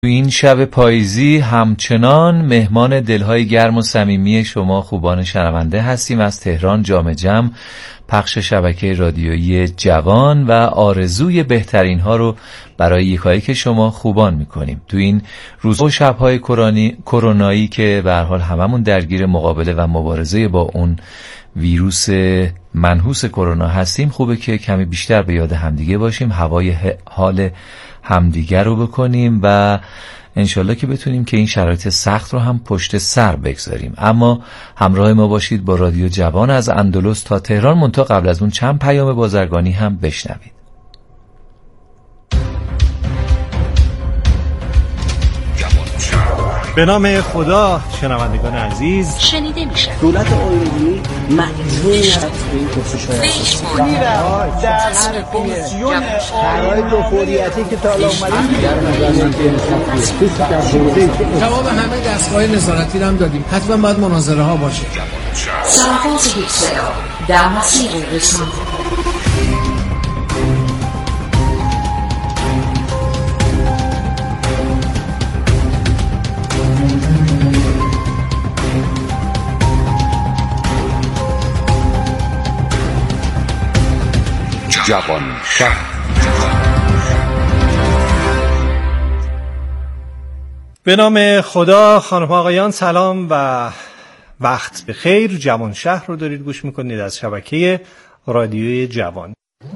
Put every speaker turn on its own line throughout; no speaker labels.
تو این شب پاییزی همچنان مهمان دلهای گرم و صمیمی شما خوبان شنونده هستیم از تهران جام جم، پخش شبکه رادیویی جوان و آرزوی بهترین ها رو برای یکایک شما خوبان میکنیم. تو این روز و شبهای کرونایی که به هر حال هممون درگیر مقابله و مبارزه با اون ویروس منحوس کرونا هستیم، خوبه که کمی بیشتر به یاد همدیگه باشیم، هوای حال همدیگه رو بکنیم و انشالله که بتونیم که این شرایط سخت رو هم پشت سر بگذاریم. اما همراه ما باشید با رادیو جوان از اندلس تا تهران، منتها قبل از اون چند پیام بازرگانی هم بشنوید.
به نام خدا، شنوندگان عزیز،
شنیده میشه
دولت آیرانی مجبور است به این پرسش
در کمیسیون
شرایط فوریتی که تا اومدیم
جواب همه دستگاه نظارتی رو هم دادیم، حتما باید مناظره ها باشه.
سرفاز هیچ در مسیر رسانه
جوان شهر.
به نام خدا، خانم آقایان سلام و وقت بخیر. جوان شهر رو دارید گوش میکنید از شبکه رادیوی جوان.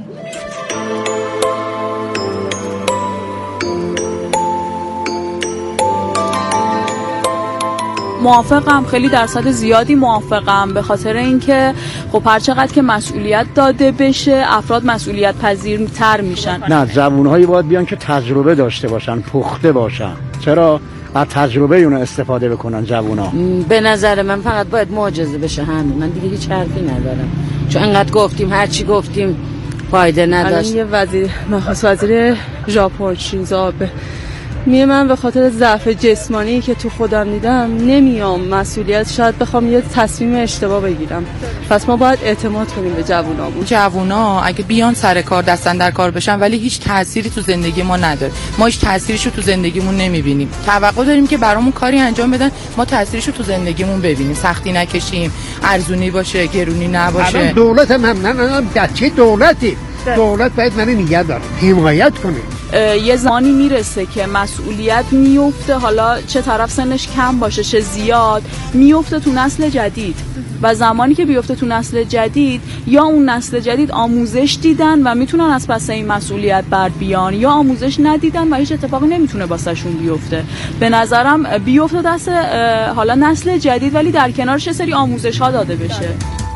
موافقم، خیلی درصد زیادی موافقم، به خاطر اینکه خب هر چقدر که مسئولیت داده بشه افراد مسئولیت پذیرتر میشن.
نه، جوانهایی باید بیان که تجربه داشته باشن، پخته باشن. چرا؟ از تجربه اونو استفاده بکنن جوونا.
به نظر من فقط باید معجزه بشه، همین. من دیگه هیچ حرفی ندارم، چون انقدر گفتیم، هرچی گفتیم فایده نداشت.
الان یه وزیر نخست وزیر ژاپن شینزو آبه میگه من به خاطر ضعف جسمانی که تو خودم دیدم نمیام مسئولیت، شاید بخوام یه تصمیم اشتباه بگیرم. پس ما باید اعتماد کنیم به جوونامون.
جوونا اگه بیان سر کار، دستن در کار بشن، ولی هیچ تأثیری تو زندگی ما نداره. ما هیچ تأثیریشو تو زندگیمون نمیبینیم. توقع داریم که برامون کاری انجام بدن، ما تأثیریشو تو زندگیمون ببینیم، سختی نکشیم، ارزونی باشه، گرونی نباشه.
الان دولت هم چه دولتی؟ دولت باید منو نگه داره، حمایت کنه.
یه زمانی میرسه که مسئولیت میفته، حالا چه طرف سنش کم باشه چه زیاد، میفته تو نسل جدید و زمانی که بیفته تو نسل جدید، یا اون نسل جدید آموزش دیدن و میتونن از پس این مسئولیت بر بیان، یا آموزش ندیدن و هیچ اتفاقی نمیتونه واسهشون بیفته. به نظرم بیفته دست حالا نسل جدید، ولی در کنارش سری آموزش ها داده بشه.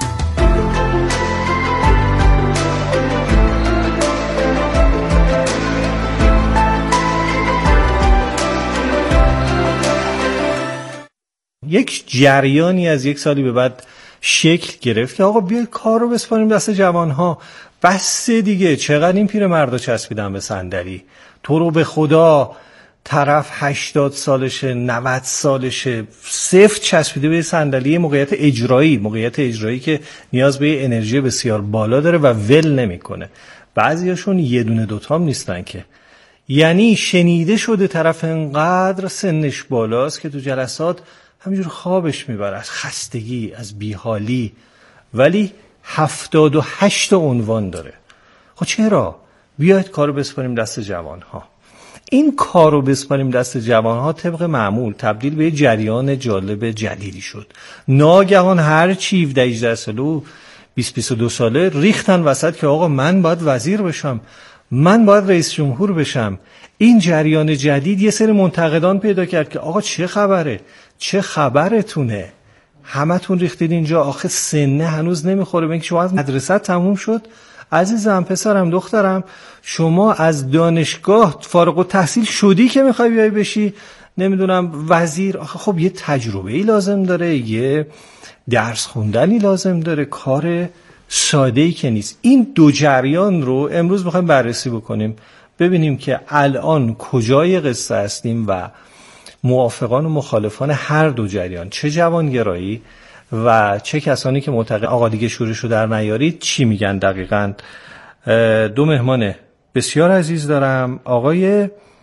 یک جریانی از یک سالی به بعد شکل گرفت که آقا بیا کار رو بسپاریم دست جوانها، بس دیگه، چقدر این پیر مردا چسبیدن به صندلی. تو رو به خدا، طرف 80 سالشه، 90 سالشه، سفت چسبیده به صندلی. موقعیت اجرایی که نیاز به انرژی بسیار بالا داره و ول نمیکنه. بعضیاشون یه دونه دوتام نیستن که، یعنی شنیده شده طرف انقدر سنش بالاست که تو جلسات همینجور خوابش میبره از خستگی، از بیحالی، ولی 78 عنوان داره. خب چرا؟ بیاید کارو بسپاریم دست جوانها. این کارو بسپاریم دست جوانها طبق معمول تبدیل به جریان جالب جدیدی شد. ناگهان هر چی 17 ساله و 20-22 ساله ریختن وسط که آقا من باید وزیر بشم، من باید رئیس جمهور بشم. این جریان جدید یه سری منتقدان پیدا کرد که آقا چه خبره؟ چه خبرتونه؟ همتون ریختید اینجا، آخه سنه هنوز نمیخوره به اینکه شما از مدرسه تموم شد. عزیزم، پسرم، دخترم، شما از دانشگاه فارغ التحصیل شدی که میخوای بیای بشی نمیدونم وزیر؟ آخه خب یه تجربه‌ای لازم داره، یه درس خوندنی لازم داره، کار ساده‌ای که نیست. این دو جریان رو امروز میخوایم بررسی بکنیم، ببینیم که الان کجای قصه هستیم و موافقان و مخالفان هر دو جریان، چه جوانگرایی و چه کسانی که معتقد آقا دیگه شورشو در نیارید، چی میگن دقیقاً. دو مهمان بسیار عزیز دارم، آقای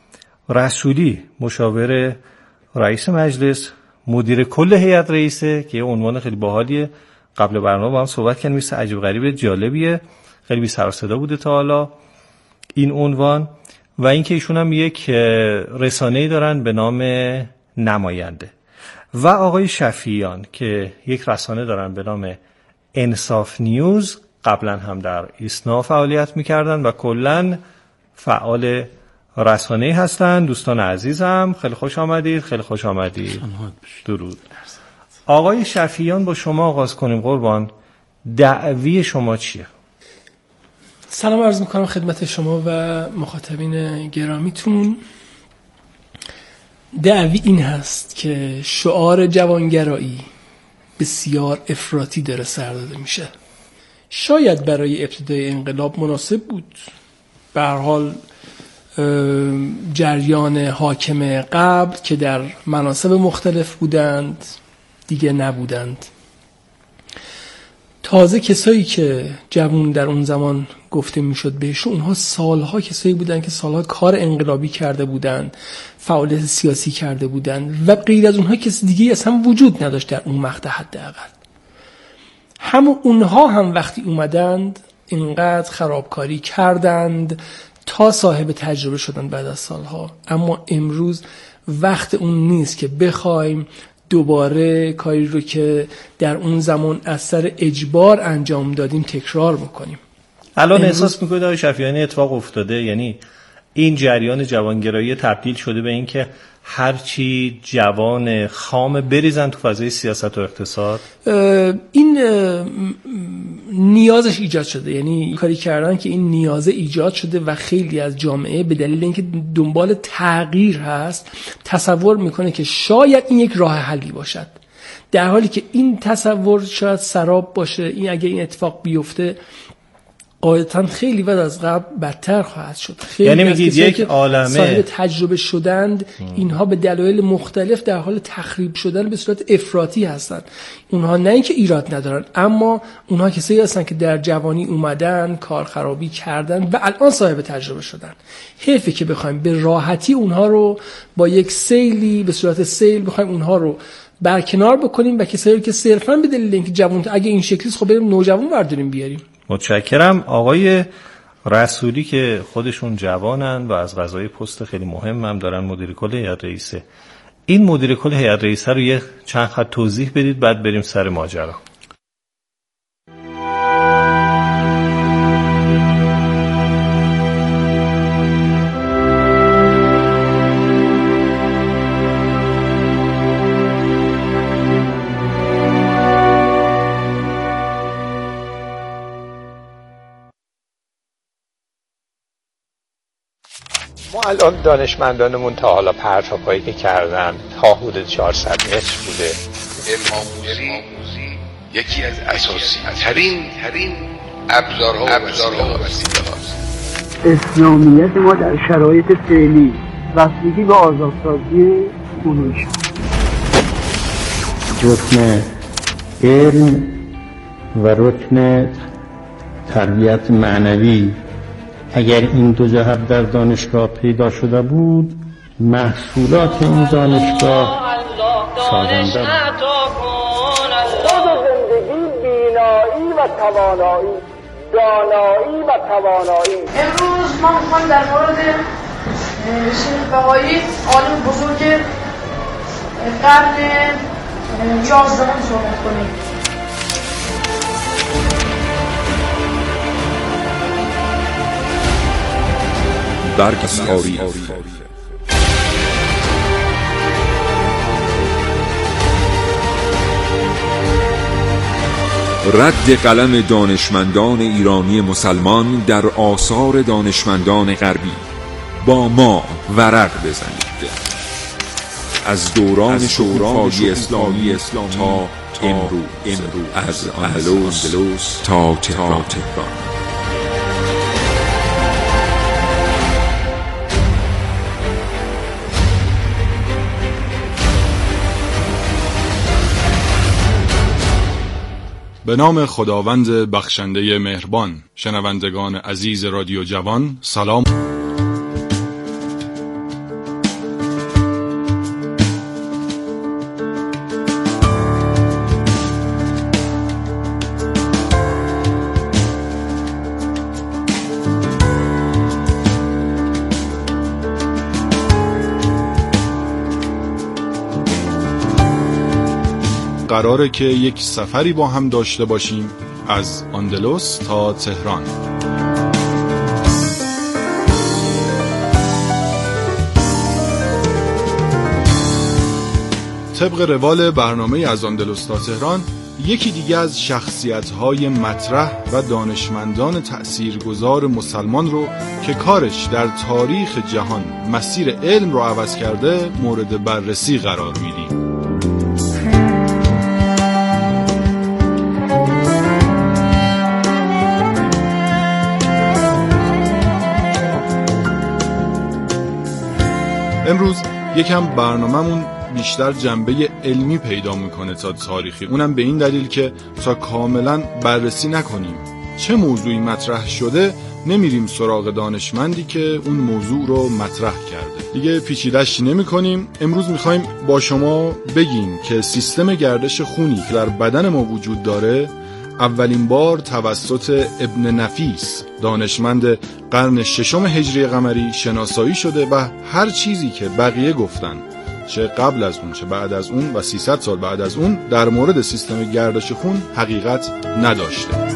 رسولی مشاور رئیس مجلس، مدیر کل هیئت رئیسه که یه عنوان خیلی باحالیه. قبل برنامه با هم صحبت کردیم، مثل عجیب غریب جالبیه، خیلی بی سر و صدا بوده تا حالا این عنوان. و اینکه ایشون هم یک رسانه‌ای دارن به نام نماینده. و آقای شفیعیان که یک رسانه دارن به نام انصاف نیوز، قبلا هم در ایسنا فعالیت میکردن و کلن فعال رسانه‌ای هستن. دوستان عزیزم خیلی خوش آمدید. خیلی خوش آمدید. درود. آقای شفیعیان با شما آغاز کنیم قربان. دعوی شما چیه؟
سلام عرض میکنم خدمت شما و مخاطبین گرامیتون. دعوی این هست که شعار جوانگرایی بسیار افراطی داره سر داده میشه. شاید برای ابتدای انقلاب مناسب بود، به هر حال جریان حاکم قبل که در مناصب مختلف بودند دیگه نبودند. تازه کسایی که جوان در اون زمان گفته میشد بهشون، اونها سالها کسایی بودن که سالها کار انقلابی کرده بودن، فعالیت سیاسی کرده بودن و غیر از اونها کسی دیگه اصلا وجود نداشت در اون مقطع. حداقل همون اونها هم وقتی اومدند اینقدر خرابکاری کردند تا صاحب تجربه شدن بعد از سالها. اما امروز وقت اون نیست که بخوایم دوباره کاری رو که در اون زمان از سر اجبار انجام دادیم تکرار بکنیم.
الان احساس میکنید آقای شفیعیان اتفاق افتاده؟ یعنی این جریان جوانگرایی تبدیل شده به این که هرچی جوان خام بریزن تو فضای سیاست و اقتصاد؟
این نیازش ایجاد شده، یعنی کاری کردن که این نیاز ایجاد شده و خیلی از جامعه به دلیل اینکه دنبال تغییر هست تصور میکنه که شاید این یک راه حلی باشد، در حالی که این تصور شاید سراب باشه. این اگه این اتفاق بیفته قاعدتاً خیلی بعد از قبل بدتر خواهد شد.
یعنی میگید یک عالمه
صاحب تجربه شدند اینها به دلایل مختلف در حال تخریب شدن به صورت افراطی هستند. اونها نه اینکه ایراد ندارن، اما اونها کسایی هستن که در جوانی اومدن کار خرابی کردن و الان صاحب تجربه شدن. حیفه که بخوایم به راحتی اونها رو با یک سیلی به صورت سیل بخوایم اونها رو برکنار بکنیم و کسایی که صرفاً به دلیل اینکه جوان اگه این شکلی خب بریم نوجوان برداریم بیاریم.
متشکرم. آقای رسولی که خودشون جوانن و از قضای پست خیلی مهم هم دارن، مدیر کل هیئت رئیسه. این مدیر کل هیئت رئیسه رو یه چند خط توضیح بدید بعد بریم سر ماجرا.
ما الان دانشمندانمون تا حالا پرتاب‌هایی که کردن تا حدود 400 متر بوده.
علم آموزی یکی از اساسی ترین ابزارها و وسیله هاست.
اسلامیت ما در شرایط فعلی وصلگی به آزادسازی کنونش
رکن علم و رکن تربیت معنوی اگر این دو جهت در دانشگاه پیدا شده بود، محصولات این دانشگاه سازنده بود.
زندگی بینایی و توانایی، دانایی و توانایی.
امروز ما میخوایم در مورد شیخ بهایی عالم بزرگ قرن 11 صحبت کنیم.
برگ تاریخ رد قلم دانشمندان ایرانی مسلمان در آثار دانشمندان غربی. با ما ورق بزنید. از دوران شکوفایی اسلامی تا امروز، از اندلس تا تهران.
به نام خداوند بخشنده مهربان. شنوندگان عزیز رادیو جوان سلام. قراره که یک سفری با هم داشته باشیم از آندلس تا تهران. طبق روال برنامه از آندلس تا تهران، یکی دیگه از شخصیت‌های مطرح و دانشمندان تأثیرگذار مسلمان رو که کارش در تاریخ جهان مسیر علم رو عوض کرده مورد بررسی قرار میدیم. امروز یکم برنامه‌مون بیشتر جنبه علمی پیدا میکنه تا تاریخی، اونم به این دلیل که تا کاملا بررسی نکنیم چه موضوعی مطرح شده نمیریم سراغ دانشمندی که اون موضوع رو مطرح کرده. دیگه پیچیده‌اش نمی‌کنیم. امروز می‌خوایم با شما بگیم که سیستم گردش خونی که در بدن ما وجود داره اولین بار توسط ابن نفیس، دانشمند قرن 6 هجری قمری شناسایی شده و هر چیزی که بقیه گفتن، چه قبل از اون چه بعد از اون و 300 سال بعد از اون، در مورد سیستم گردش خون حقیقت نداشته.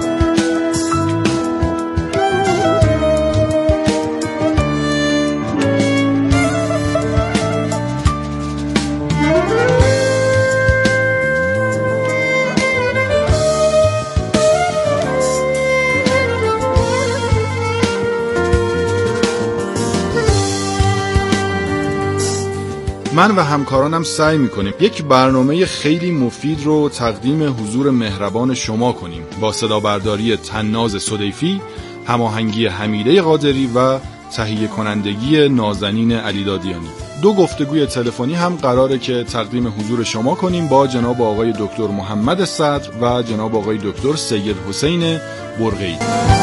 من و همکارانم سعی میکنیم یک برنامه خیلی مفید رو تقدیم حضور مهربان شما کنیم با صدا برداری طناز صدیفی، هماهنگی حمیده قادری و تهیه کنندگی نازنین علیدادیانی. 2 گفتگوی تلفنی هم قراره که تقدیم حضور شما کنیم با جناب آقای دکتر محمد صدر و جناب آقای دکتر سید حسین برقی.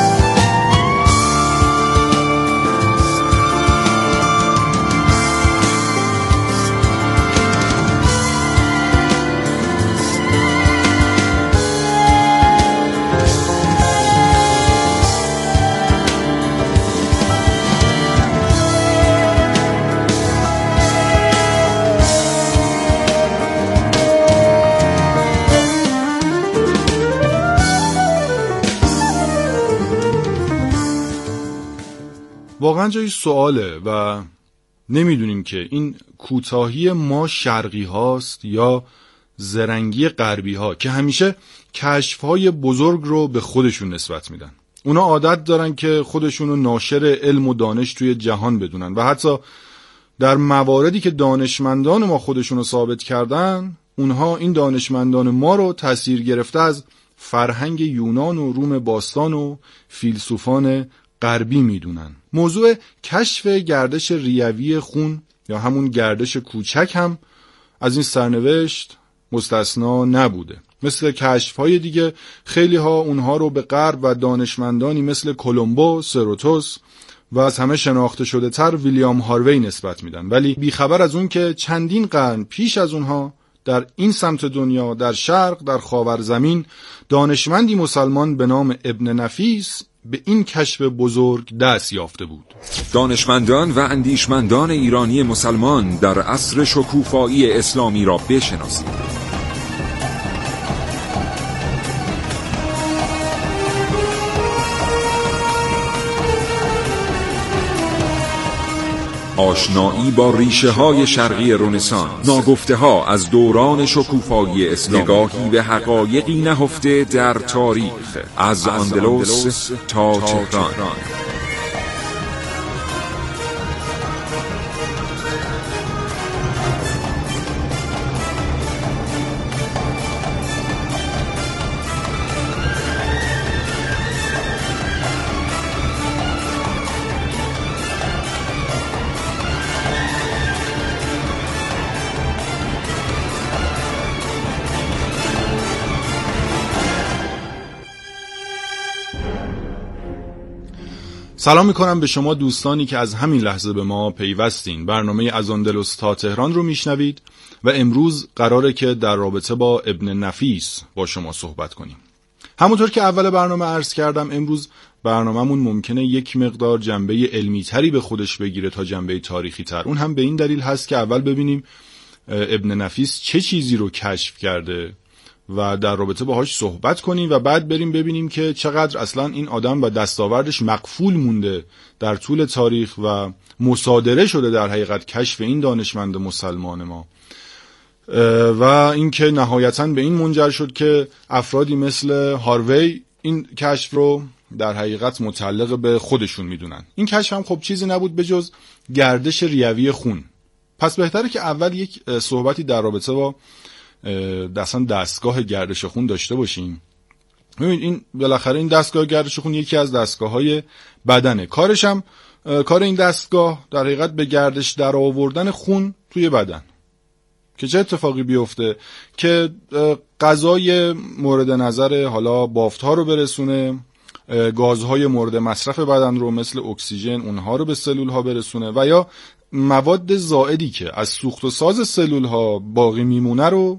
واقعا جای سواله و نمیدونیم که این کوتاهی ما شرقی هاست یا زرنگی غربی ها که همیشه کشف های بزرگ رو به خودشون نسبت میدن. اونا عادت دارن که خودشون رو ناشر علم و دانش توی جهان بدونن و حتی در مواردی که دانشمندان ما خودشون رو ثابت کردن، اونها این دانشمندان ما رو تأثیر گرفته از فرهنگ یونان و روم باستان و فیلسوفان غربی میدونن. موضوع کشف گردش ریوی خون یا همون گردش کوچک هم از این سرنوشت مستثنا نبوده. مثل کشف‌های دیگه خیلی ها اونها رو به غرب و دانشمندانی مثل کولومبو، سروتوس و از همه شناخته شده تر ویلیام هاروی نسبت میدن، ولی بیخبر از اون که چندین قرن پیش از اونها در این سمت دنیا، در شرق، در خاورزمین، دانشمندی مسلمان به نام ابن نفیس به این کشف بزرگ دست یافته بود.
دانشمندان و اندیشمندان ایرانی مسلمان در عصر شکوفایی اسلامی را بشناسید. آشنایی با ریشه های شرقی رنسانس، ناگفته ها از دوران شکوفایی اسلامی، نگاهی به حقایقی نهفته در تاریخ، از اندلس تا تهران.
سلام میکنم به شما دوستانی که از همین لحظه به ما پیوستین. برنامه از اندلس تا تهران رو میشنوید و امروز قراره که در رابطه با ابن نفیس با شما صحبت کنیم. همونطور که اول برنامه عرض کردم، امروز برنامه‌مون ممکنه یک مقدار جنبه علمی تری به خودش بگیره تا جنبه تاریخی تر. اون هم به این دلیل هست که اول ببینیم ابن نفیس چه چیزی رو کشف کرده و در رابطه باهاش صحبت کنیم و بعد بریم ببینیم که چقدر اصلا این آدم و دستاوردش مقفول مونده در طول تاریخ و مصادره شده در حقیقت کشف این دانشمند مسلمان ما و اینکه نهایتاً به این منجر شد که افرادی مثل هاروی این کشف رو در حقیقت متعلق به خودشون میدونن. این کشف هم خب چیزی نبود به جز گردش ریوی خون. پس بهتره که اول یک صحبتی در رابطه با دستگاه گردش خون داشته باشیم. ببینید این بالاخره این دستگاه گردش خون یکی از دستگاه‌های بدنه. کارش هم کار این دستگاه در حقیقت به گردش در آوردن خون توی بدن که چه اتفاقی بیفته که غذای مورد نظر حالا بافت‌ها رو برسونه، گازهای مورد مصرف بدن رو مثل اکسیژن اونها رو به سلول‌ها برسونه و یا مواد زائدی که از سوخت و ساز سلول‌ها باقی میمونه رو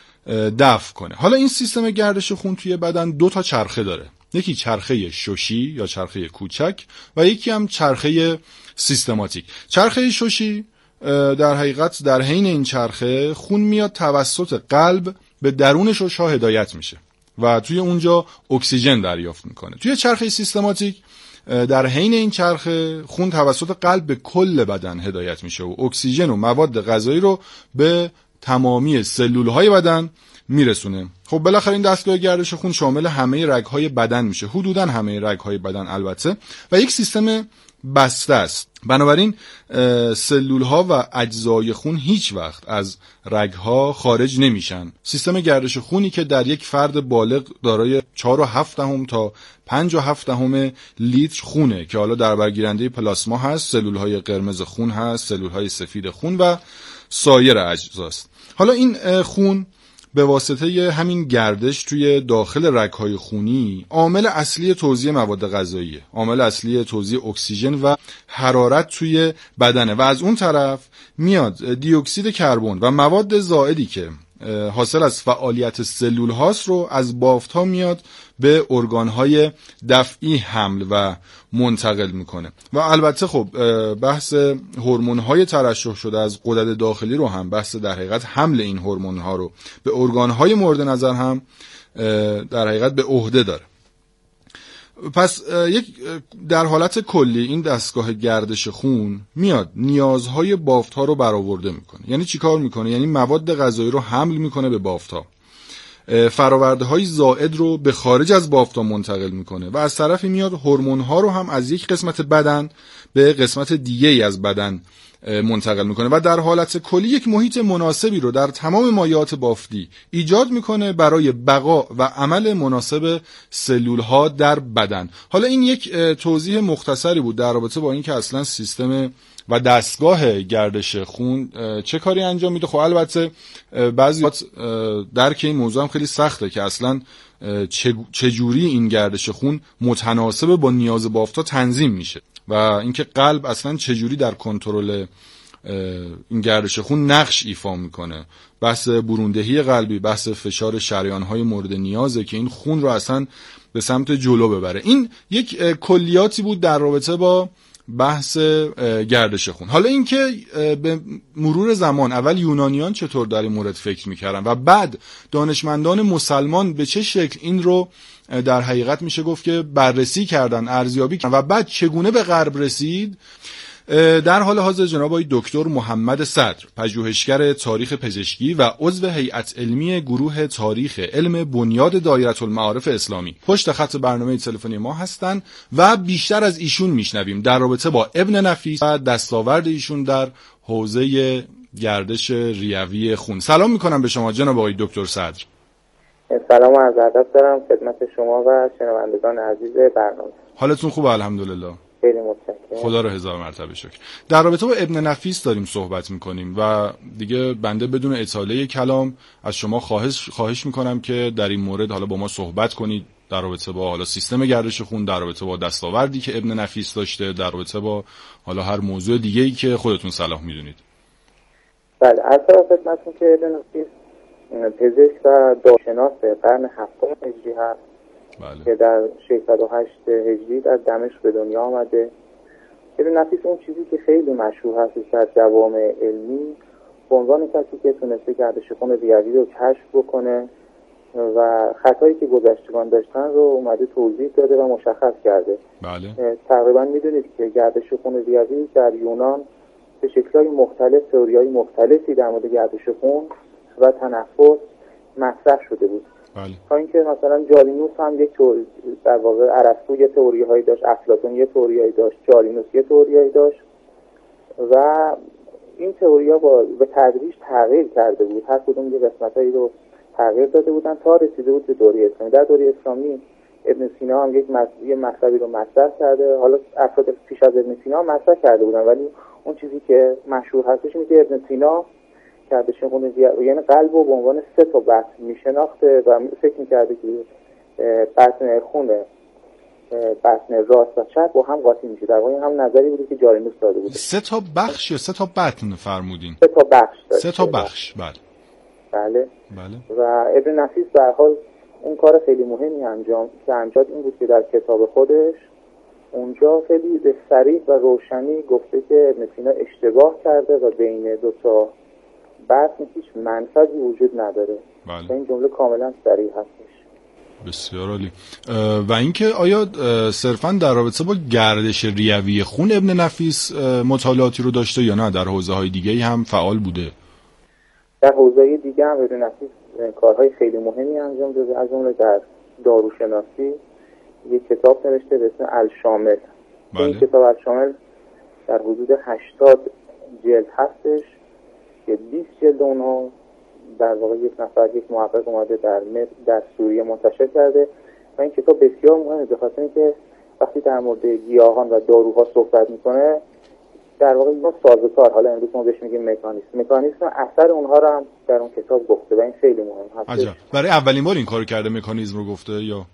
دفع کنه. حالا این سیستم گردش خون توی بدن 2 تا چرخه داره. یکی چرخه شوشی یا چرخه کوچک و یکی هم چرخه سیستماتیک. چرخه شوشی در حقیقت در حین این چرخه خون میاد توسط قلب به درون شش‌ها هدایت میشه و توی اونجا اکسیژن دریافت میکنه. توی چرخه سیستماتیک در حین این چرخه خون توسط قلب به کل بدن هدایت میشه و اکسیژن و مواد غذایی رو به تمامی سلول‌های بدن میرسونه. خب بالاخره این دستگاه گردش خون شامل همه رگ‌های بدن میشه، حدوداً همه رگ‌های بدن البته، و یک سیستم بسته است. بنابراین سلول‌ها و اجزای خون هیچ وقت از رگ‌ها خارج نمیشن. سیستم گردش خونی که در یک فرد بالغ دارای 4.7 تا 5.7 لیتر خونه که حالا در برگیرنده پلاسما هست، سلول‌های قرمز خون هست، سلول‌های سفید خون و سایر اجزاست. حالا این خون به واسطه همین گردش توی داخل رگ‌های خونی عامل اصلی توزیع مواد غذاییه، عامل اصلی توزیع اکسیژن و حرارت توی بدنه و از اون طرف میاد دی اکسید کربن و مواد زائدی که حاصل از فعالیت سلول هاست رو از بافت ها میاد به ارگان-های دفعی حمل و منتقل میکنه. و البته خب بحث هورمون‌های ترشح شده از غدد داخلی رو هم، بحث در حقیقت حمل این هورمون‌ها رو به ارگان-های مورد نظر هم در حقیقت به عهده داره. پس در حالت کلی این دستگاه گردش خون میاد نیازهای بافت‌ها رو برآورده میکنه. یعنی چی کار میکنه؟ یعنی مواد غذایی رو حمل میکنه به بافت‌ها، فرآورده‌های زائد رو به خارج از بافت‌ها منتقل میکنه و از طرفی میاد هورمون‌ها رو هم از یک قسمت بدن به قسمت دیگه‌ای از بدن منتقل میکنه و در حالت کلی یک محیط مناسبی رو در تمام مایعات بافتی ایجاد میکنه برای بقا و عمل مناسب سلول‌ها در بدن. حالا این یک توضیح مختصری بود در رابطه با این که اصلا سیستم و دستگاه گردش خون چه کاری انجام میده. خب البته بعضی درک این موضوع هم خیلی سخته که اصلا چجوری این گردش خون متناسب با نیاز بافت‌ها تنظیم میشه و اینکه قلب اصلا چجوری در کنترل این گردش خون نقش ایفا میکنه. بحث بروندهی قلبی، بحث فشار شریان‌های مورد نیازه که این خون رو اصلا به سمت جلو ببره. این یک کلیاتی بود در رابطه با بحث گردش خون. حالا اینکه به مرور زمان اول یونانیان چطور در این مورد فکر میکردن و بعد دانشمندان مسلمان به چه شکل این رو در حقیقت میشه گفت که بررسی کردن، ارزیابی کردن و بعد چگونه به غرب رسید، در حال حاضر جناب آقای دکتر محمد صدر، پژوهشگر تاریخ پزشکی و عضو هیئت علمی گروه تاریخ علم بنیاد دایره المعارف اسلامی، پشت خط برنامه تلفنی ما هستند و بیشتر از ایشون میشنویم در رابطه با ابن نفیس و دستاورد ایشون در حوزه گردش ریوی خون. سلام میکنم به شما جناب آقای دکتر صدر.
سلام و عرض ادب دارم خدمت شما و شنوندگان عزیز برنامه.
حالتون خوبه؟ الحمدلله.
خیلی متشکرم.
خدا رو هزار مرتبه شکر. در رابطه با ابن نفیس داریم صحبت میکنیم و دیگه بنده بدون اطاله کلام از شما خواهش میکنم که در این مورد حالا با ما صحبت کنید در رابطه با حالا سیستم گردش خون، در رابطه با دستاوردی که ابن نفیس داشته، در رابطه با حالا هر موضوع دیگه‌ای که خودتون صلاح میدونید.
بله، اصلا خدمتتون که ابن نفیس پزشک و دارشناس قرن هفتم هجری هست.
بله.
که در 608 هجری در دمشق به دنیا آمده. ابن نفیس اون چیزی که خیلی مشهور هست در جوامع علمی به عنوان کسی که تونسته گردش خون ریوی رو کشف بکنه و خطایی که گذشتگان داشتن رو اومده توضیح داده و مشخص کرده.
بله.
تقریبا میدونید که گردش خون ریوی در یونان به شکل‌های مختلف، تئوری‌های مختلفی در مورد گردش خون و تنفس مطرح شده بود.
بله.
تا اینکه مثلا جالینوس هم یک تئوری، در واقع ارسطو یه تئوری‌هایی داشت، افلاطون یه تئوری‌هایی داشت، جالینوس یه تئوری‌هایی داشت و این تئوری‌ها به تدریج تغییر کرده بود. هر کدوم یه قسمتایی رو تغییر داده بودن تا رسیده بود به دوره اسلامی. در دوره اسلامی ابن سینا هم یه مطلبی رو مطرح کرده. حالا افراد پیش از ابن سینا مطرح کرده بودن، ولی اون چیزی که مشهور هستش اینه که ابن سینا گردش خون یعنی قلب رو به عنوان 3 تا بطن میشناخته و فکر میکرده که بطن خون بطن راست و چپ با هم قاطی میشه. در واقع هم نظری بوده که جالینوس داده بوده.
3 تا بخش یا 3 تا بطن فرمودین؟
3 تا بخش داشته.
3 تا بخش. بله.
بله.
بله.
و ابن نفیس به هر حال اون کار خیلی مهمی انجام این بود که در کتاب خودش اونجا خیلی به صریح و روشنی گفته که ابن سینا اشتباه کرده و بین 2 تا بطن هیچ منفذی وجود نداره.
بله.
این جمله کاملا صریح هستش.
بسیار عالی. و اینکه آیا صرفاً در رابطه با گردش ریوی خون ابن نفیس مطالعاتی رو داشته یا نه در حوزه‌های دیگه‌ای هم فعال بوده؟
در حوزه‌های دیگه هم ابن نفیس کارهای خیلی مهمی انجام داده. از جمله در داروشناسی یک کتاب نوشته به اسم الشامل.
بله.
این کتاب الشامل در حدود 80 جلد هستش که 20 جلد اونها در واقع یک محقق اومده در سوریه منتشر کرده و این کتاب بسیار مهمه به خاطر اینکه وقتی در مورد گیاهان و داروها صحبت میکنه در واقع این سازوکار، حالا امروز ما بهش میگیم مکانیسم اثر اونها رو هم در اون کتاب گفته و این خیلی مهم هست.
عجب. برای اولین بار این کارو کرده، مکانیزم رو گفته یا؟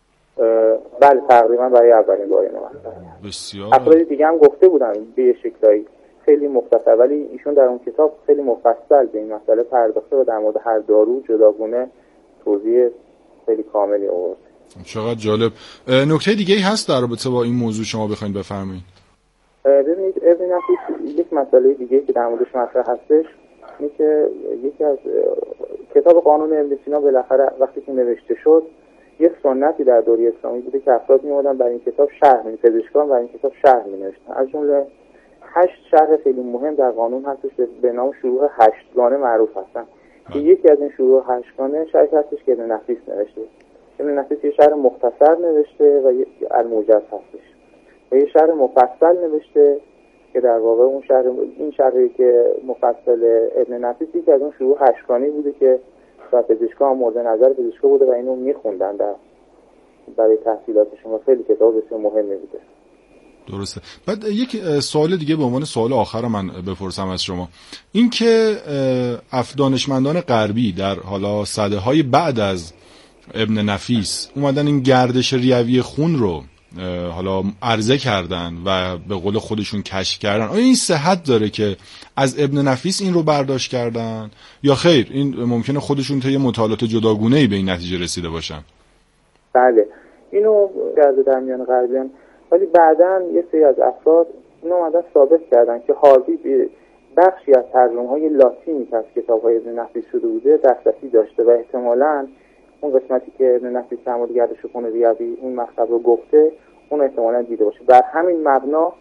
بله تقریبا برای اولین بار اینو گفته.
بسیار.
افراد دیگه هم گفته بودن به یه شکلی خیلی مختصر، ولی ایشون در اون کتاب خیلی مفصل به این مسئله پرداخته و در مورد هر دارو جداگونه توضیح خیلی کاملی آورد.
چقدر جالب. نکته دیگه‌ای هست در رابطه با این موضوع شما بخواید بفرمایید؟
ببینید ابن نفیس یک مسئله دیگه که در موردش مطرح هستش اینه که یکی از کتاب قانون ابن سینا بالاخره وقتی که نوشته شد یک سنتی در دوره اسلامی بوده که افراد می‌اومدن برای این کتاب شرح پزشکان برای این کتاب شرح می‌نوشتن. از جمله 8 شرح خیلی مهم در قانون هستش به نام شروح 8 گانه معروف هستن که یکی از این شروح 8 گانه شرحی هستش که ابن نفیس نوشته. ابن نفیس یه شرح مختصر نوشته و الموجز هستش و یه شرح مفصل نوشته که در واقع این شرحی که مفصل ابن نفیس که از اون شروح 8 گانه بوده که پزشکان مورد نظر پزشکا بوده و اینو میخوندن برای تحصیلاتشون و خیلی کتاب بسیار مهمی بوده.
درسته. بعد یک سوال دیگه به عنوان سوال آخر من بپرسم از شما، این که دانشمندان غربی در حالا سده‌های بعد از ابن نفیس اومدن این گردش ریوی خون رو حالا عرضه کردن و به قول خودشون کشف کردن، آیا این صحت داره که از ابن نفیس این رو برداشت کردن یا خیر این ممکنه خودشون طی مطالعات جداگونه‌ای به این نتیجه رسیده باشن؟
بله اینو در میان غربیان، ولی بعداً یه سری از افراد اینو اومدن ثابت کردن که هاروی بخشی از ترجمه‌های لاتینی که از کتاب‌های ابن نفیس شده بوده دسترسی داشته و احتمالاً اون قسمتی که ابن نفیس در مورد گردش خون ریوی اون مطلب رو گفته اون احتمالاً دیده باشه. بر همین مبنا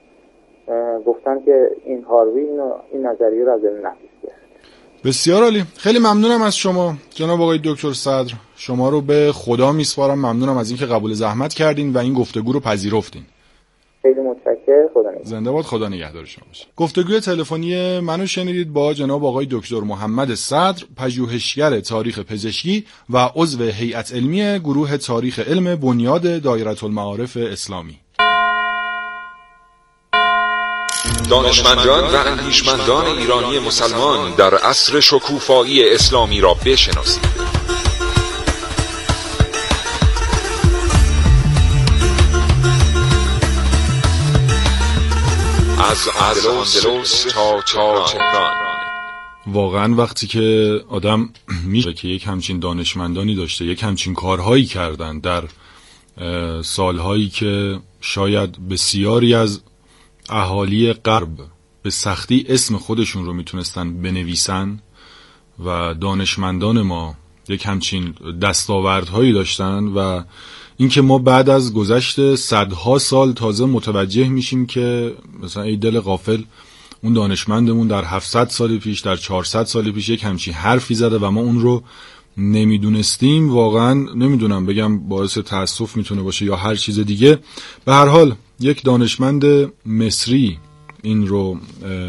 گفتن که این هاروی این نظریه رو از ابن نفیس گرفت.
بسیار عالی. خیلی ممنونم از شما جناب آقای دکتر صدر. شما رو به خدا میسپارم. ممنونم از اینکه قبول زحمت کردین و این گفتگو رو پذیرفتین.
خیلی متشکرم. خدا نگهدار.
زنده باد. خدا نگهدار شما باشه. گفتگوی تلفنی منو شنیدید با جناب آقای دکتر محمد صدر، پژوهشگر تاریخ پزشکی و عضو هیئت علمی گروه تاریخ علم بنیاد دایره المعارف اسلامی.
دانشمندان و اندیشمندان ایرانی مسلمان در عصر شکوفایی اسلامی را بشناسید. از اندلس تا تهران.
واقعا وقتی که آدم میشه که یک همچین دانشمندانی داشته، یک همچین کارهایی کردن در سالهایی که شاید بسیاری از اهالی غرب به سختی اسم خودشون رو میتونستن بنویسن و دانشمندان ما یک همچین دستاوردهایی داشتن و اینکه ما بعد از گذشت صدها سال تازه متوجه میشیم که مثلا ای دل غافل اون دانشمندمون در 700 سال پیش، در 400 سال پیش یک همچین حرفی زده و ما اون رو نمیدونستیم، واقعا نمیدونم بگم باعث تأسف میتونه باشه یا هر چیز دیگه. به هر حال یک دانشمند مصری این رو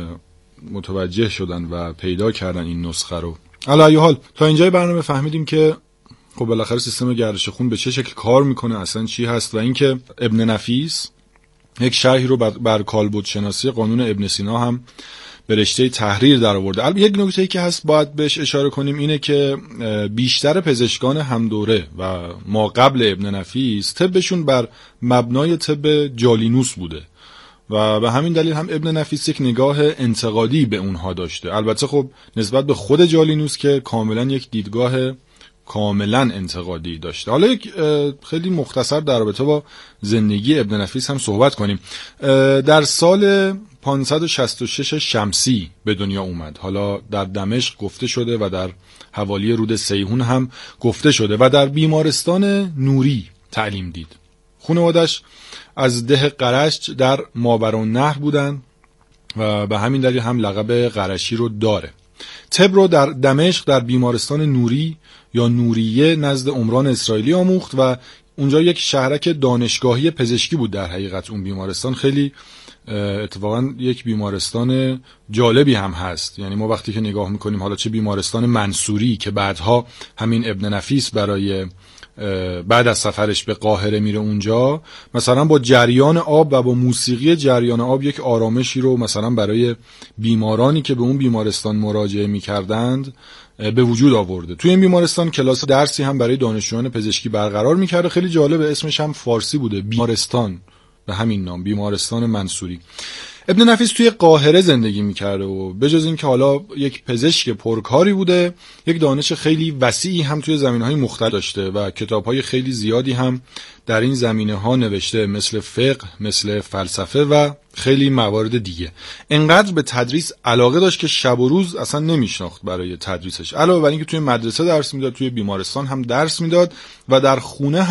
متوجه شدن و پیدا کردن این نسخه رو. علی ای حال تا اینجای برنامه فهمیدیم که خب بالاخره سیستم گردش خون به چه شکل کار میکنه، اصلا چی هست، و اینکه ابن نفیس یک شرحی رو بر کالبدشناسی قانون ابن سینا هم به رشته تحریر در آورده. البته یک نکته‌ای که هست باید بهش اشاره کنیم اینه که بیشتر پزشکان همدوره و ما قبل ابن نفیس طبشون بر مبنای طب جالینوس بوده و به همین دلیل هم ابن نفیس یک نگاه انتقادی به اونها داشته. البته خب نسبت به خود جالینوس که کاملا یک دیدگاه کاملا انتقادی داشته. حالا یک خیلی مختصر در رابطه با زندگی ابن نفیس هم صحبت کنیم. در سال 566 شمسی به دنیا اومد. حالا در دمشق گفته شده و در حوالی رود سیهون هم گفته شده و در بیمارستان نوری تعلیم دید. خانواده‌اش از ده قرشت در ماوراءالنهر بودن و به همین دلیل هم لقب قرشی رو داره. طب رو در دمشق در بیمارستان نوری یا نوریه نزد عمران اسرائیلی آموخت و اونجا یک شهرک دانشگاهی پزشکی بود. در حقیقت اون بیمارستان خیلی اتفاقا یک بیمارستان جالبی هم هست. یعنی ما وقتی که نگاه میکنیم حالا چه بیمارستان منصوری که بعدها همین ابن نفیس برای بعد از سفرش به قاهره میره اونجا، مثلا با جریان آب و با موسیقی جریان آب یک آرامشی رو مثلا برای بیمارانی که به اون بیمارستان مراجعه میکردند به وجود آورده. توی این بیمارستان کلاس درسی هم برای دانشجویان پزشکی برقرار میکرده. خیلی جالبه، اسمش هم فارسی بوده، بیمارستان، به همین نام، بیمارستان منصوری. ابن نفیس توی قاهره زندگی میکرده و بجز این که حالا یک پزشک پرکاری بوده، یک دانش خیلی وسیعی هم توی زمینه‌های مختلف داشته و کتاب‌های خیلی زیادی هم در این زمینه‌ها نوشته، مثل فقه، مثل فلسفه و خیلی موارد دیگه. انقدر به تدریس علاقه داشت که شب و روز اصلا نمیشناخت برای تدریسش. علاوه بر اینکه توی مدرسه درس میداد، توی بیمارستان هم درس میداد و در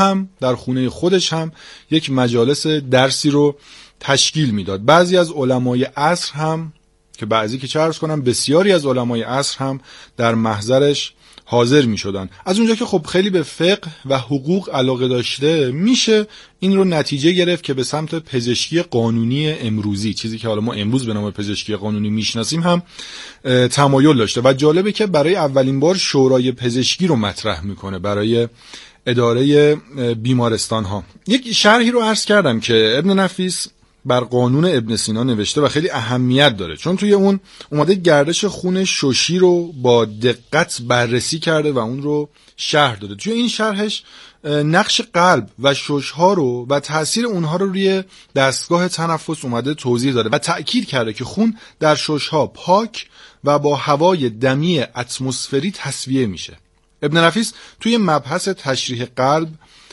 خونه خودش هم یک مجالس درسی رو تشکیل میداد. بعضی از علمای عصر هم که بعضی که چه عرض کنم بسیاری از علمای عصر هم در محضرش حاضر میشدن. از اونجا که خب خیلی به فقه و حقوق علاقه داشته، میشه این رو نتیجه گرفت که به سمت پزشکی قانونی امروزی، چیزی که حالا ما امروز به نام پزشکی قانونی میشناسیم، هم تمایل داشته و جالبه که برای اولین بار شورای پزشکی رو مطرح میکنه برای اداره بیمارستان ها. یک شرحی رو عرض کردم که ابن نفیس بر قانون ابن سینا نوشته و خیلی اهمیت داره، چون توی اون اومده گردش خون ششی رو با دقت بررسی کرده و اون رو شرح داده. توی این شرحش نقش قلب و ششها رو و تأثیر اونها رو روی دستگاه تنفس اومده توضیح داده و تأکید کرده که خون در ششها پاک و با هوای دمی اتمسفری تصفیه میشه. ابن نفیس توی مبحث تشریح قلب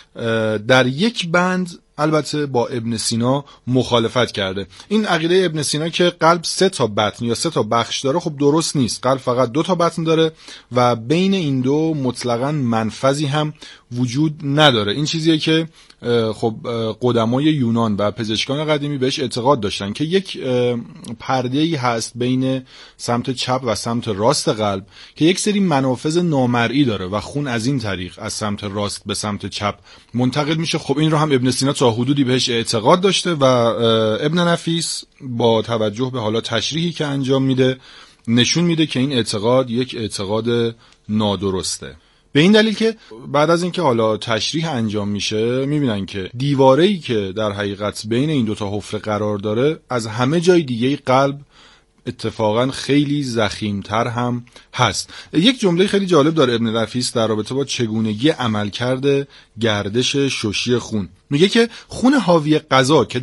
در یک بند البته با ابن سینا مخالفت کرده. این عقیده ابن سینا که قلب 3 تا بطن یا 3 تا بخش داره خب درست نیست. قلب فقط 2 تا بطن داره و بین این دو مطلقاً منفذی هم وجود نداره. این چیزیه که خب قدمای یونان و پزشکان قدیمی بهش اعتقاد داشتن که یک پرده‌ای هست بین سمت چپ و سمت راست قلب که یک سری منافذ نامرئی داره و خون از این طریق از سمت راست به سمت چپ منتقل میشه. خب این رو هم ابن سینا تا حدودی بهش اعتقاد داشته و ابن نفیس با توجه به حالا تشریحی که انجام میده نشون میده که این اعتقاد یک اعتقاد نادرسته. به این دلیل که بعد از اینکه حالا تشریح انجام میشه میبینن که دیواره‌ای که در حقیقت بین این دوتا حفره قرار داره از همه جای دیگه قلب اتفاقا خیلی ضخیم‌تر هم هست. یک جمله خیلی جالب داره ابن نفیس در رابطه با چگونگی عملکرد گردش ششی خون. میگه که خون حاوی غذا که